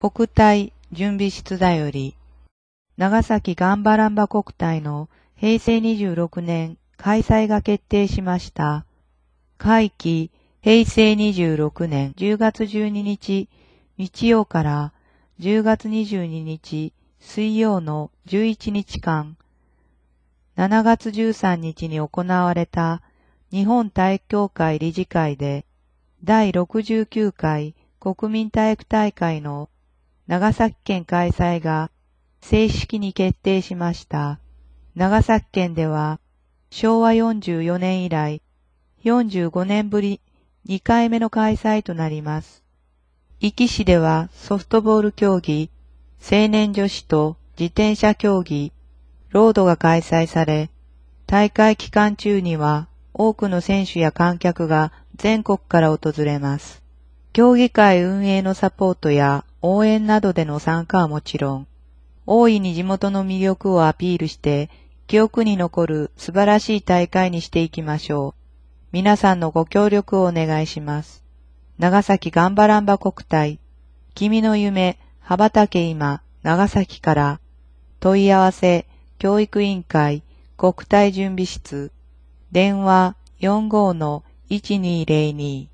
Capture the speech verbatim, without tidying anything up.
国体準備室だより、長崎ガンバランバ国体のへいせいにじゅうろくねん開催が決定しました。会期へいせいにじゅうろくねんじゅうがつじゅうににち日曜からじゅうがつにじゅうににち水曜のじゅういちにちかん、しちがつじゅうさんにちに行われた日本体育協会理事会でだいろくじゅうきゅうかい国民体育大会の長崎県開催が正式に決定しました。長崎県ではしょうわよんじゅうよねん以来よんじゅうごねんぶりにかいめの開催となります。壱岐市ではソフトボール競技、青年女子と自転車競技、ロードが開催され、大会期間中には多くの選手や観客が全国から訪れます。競技会運営のサポートや応援などでの参加はもちろん、大いに地元の魅力をアピールして記憶に残る素晴らしい大会にしていきましょう。皆さんのご協力をお願いします。長崎ガンバランバ国体、君の夢、羽ばたけ今、長崎から、問い合わせ、教育委員会、国体準備室、電話 よんごーのいちにーぜろに